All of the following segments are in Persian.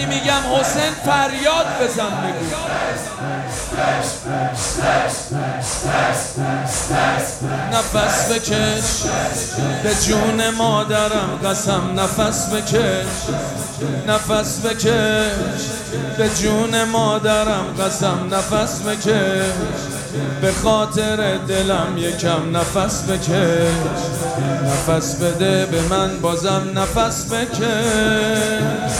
وقتی میگم حسین فریاد بزن بگو. نفس بکش به جون مادرم قسم، نفس بکش، نفس بکش به جون مادرم قسم، نفس بکش به خاطر دلم یکم نفس بکش، نفس بده به من بازم نفس بکش.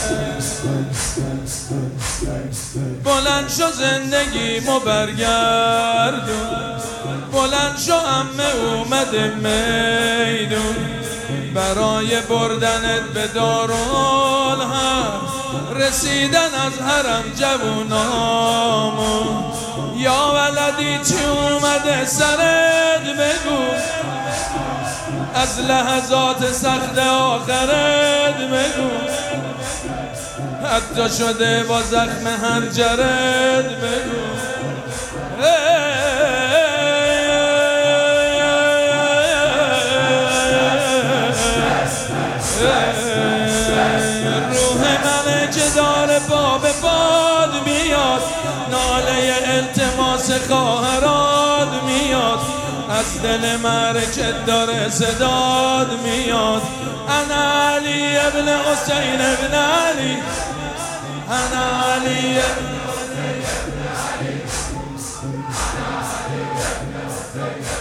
بلند شو زندگیمو برگردون، بلند شو عمه اومده میدون، برای بردنت به دارالحرب رسیدن از حرم جوونامون. یا ولدی چی اومده سرت بگو، از لحظات سخت آخرت بگو، حتی شده با زخم حنجرت بگو. روح من که داره باب باد میاد، ناله التماس خواهرات میاد، از دل مرکت داره صداد میاد. انا علی ابن حسین ابن علی، انا علی ابن حسین ابن علی.